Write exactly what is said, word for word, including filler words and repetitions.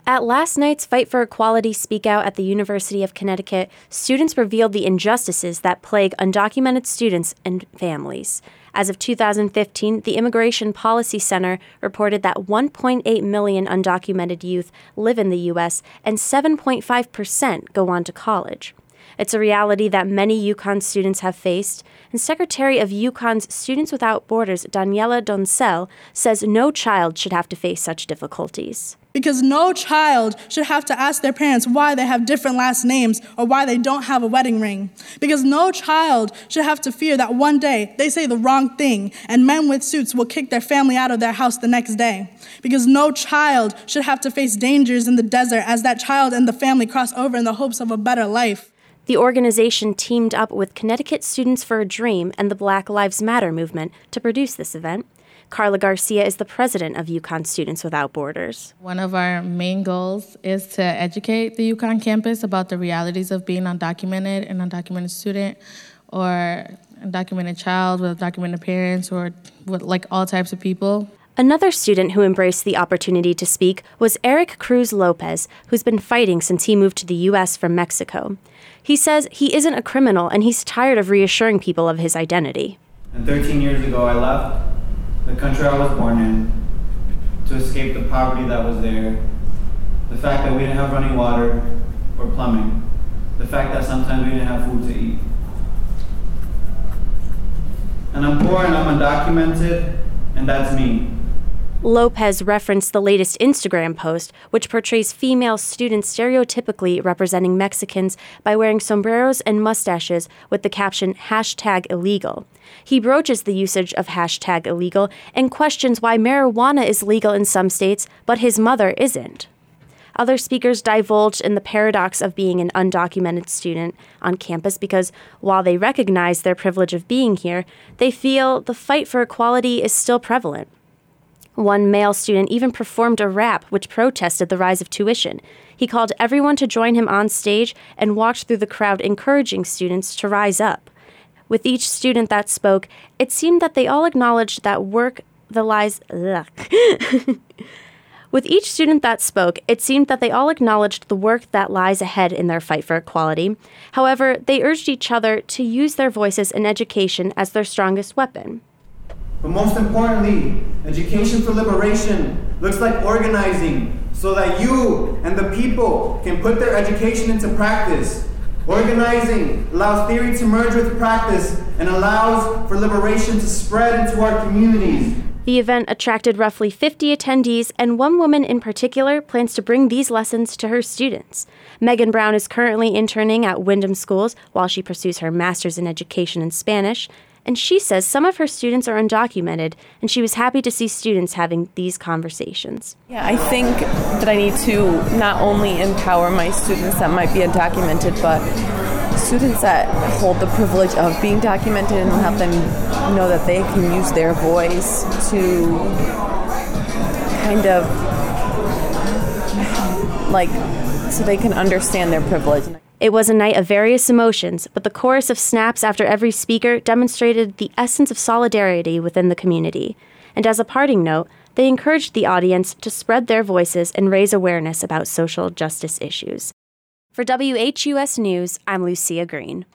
At last night's Fight for Equality Speak Out at the University of Connecticut, students revealed the injustices that plague undocumented students and families. As of two thousand fifteen, the Immigration Policy Center reported that one point eight million undocumented youth live in the U S and seven point five percent go on to college. It's a reality that many UConn students have faced, and Secretary of UConn's Students Without Borders, Daniela Doncel, says no child should have to face such difficulties. Because no child should have to ask their parents why they have different last names or why they don't have a wedding ring. Because no child should have to fear that one day they say the wrong thing and men with suits will kick their family out of their house the next day. Because no child should have to face dangers in the desert as that child and the family cross over in the hopes of a better life. The organization teamed up with Connecticut Students for a Dream and the Black Lives Matter movement to produce this event. Carla Garcia is the president of UConn Students Without Borders. One of our main goals is to educate the UConn campus about the realities of being undocumented, an undocumented student, or undocumented child with documented parents, or with like all types of people. Another student who embraced the opportunity to speak was Eric Cruz Lopez, who's been fighting since he moved to the U S from Mexico. He says he isn't a criminal and he's tired of reassuring people of his identity. And thirteen years ago, I left the country I was born in to escape the poverty that was there, the fact that we didn't have running water or plumbing, the fact that sometimes we didn't have food to eat. And I'm poor and I'm undocumented, and that's me. Lopez referenced the latest Instagram post, which portrays female students stereotypically representing Mexicans by wearing sombreros and mustaches with the caption hashtag illegal. He broaches the usage of hashtag illegal and questions why marijuana is legal in some states, but his mother isn't. Other speakers divulged in the paradox of being an undocumented student on campus because, while they recognize their privilege of being here, they feel the fight for equality is still prevalent. One male student even performed a rap which protested the rise of tuition. He called everyone to join him on stage and walked through the crowd encouraging students to rise up. With each student that spoke, it seemed that they all acknowledged that work the lies With each student that spoke, it seemed that they all acknowledged the work that lies ahead in their fight for equality. However, they urged each other to use their voices and education as their strongest weapon. But most importantly, education for liberation looks like organizing so that you and the people can put their education into practice. Organizing allows theory to merge with practice and allows for liberation to spread into our communities. The event attracted roughly fifty attendees, and one woman in particular plans to bring these lessons to her students. Megan Brown is currently interning at Wyndham Schools while she pursues her master's in education in Spanish, and she says some of her students are undocumented, and she was happy to see students having these conversations. Yeah, I think that I need to not only empower my students that might be undocumented, but students that hold the privilege of being documented and help them know that they can use their voice to kind of, like, so they can understand their privilege. It was a night of various emotions, but the chorus of snaps after every speaker demonstrated the essence of solidarity within the community. And as a parting note, they encouraged the audience to spread their voices and raise awareness about social justice issues. For W H U S News, I'm Lucia Green.